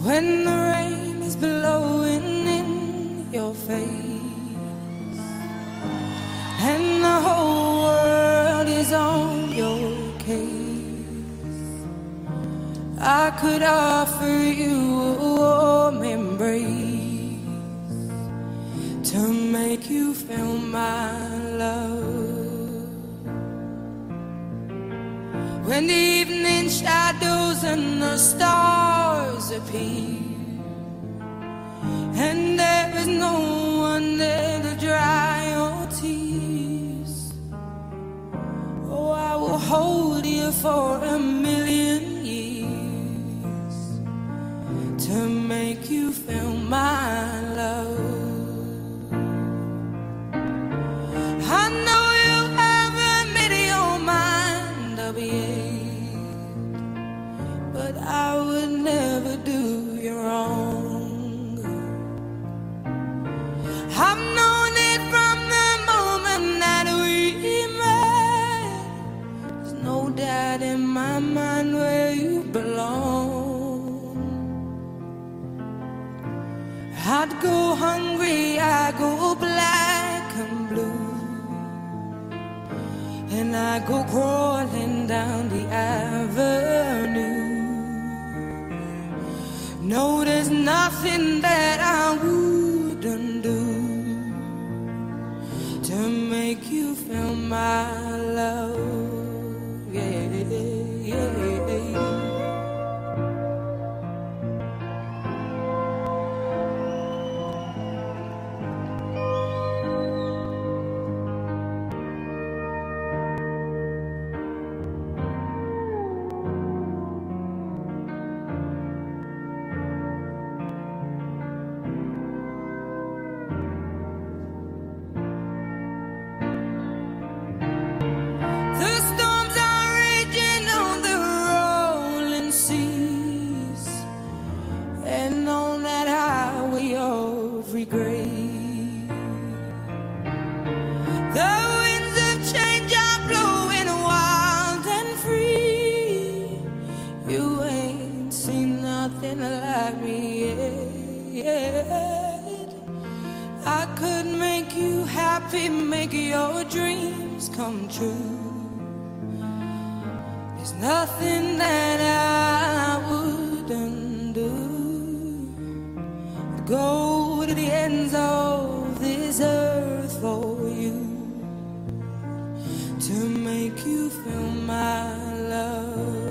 When the rain is blowing in your face and the whole world is on your case, I could offer you a warm embrace to make you feel my love. When the evening shadows and the stars appear and there is no one there to dry your tears, oh, I will hold you for a million years to make you feel my love. I know you haven't made your mind up yet, but I would never do you wrong. I've known it from the moment that we met. There's no doubt in my mind where you belong. I'd go hungry, I'd go black and blue, and I go crawling down the avenue. No, there's nothing that I wouldn't do to make you feel my love. Yeah, yeah. Regret. The winds of change are blowing wild and free. You ain't seen nothing like me yet. I could make you happy, make your dreams come true. There's nothing that I wouldn't do. Go to the ends of this earth for you to make you feel my love.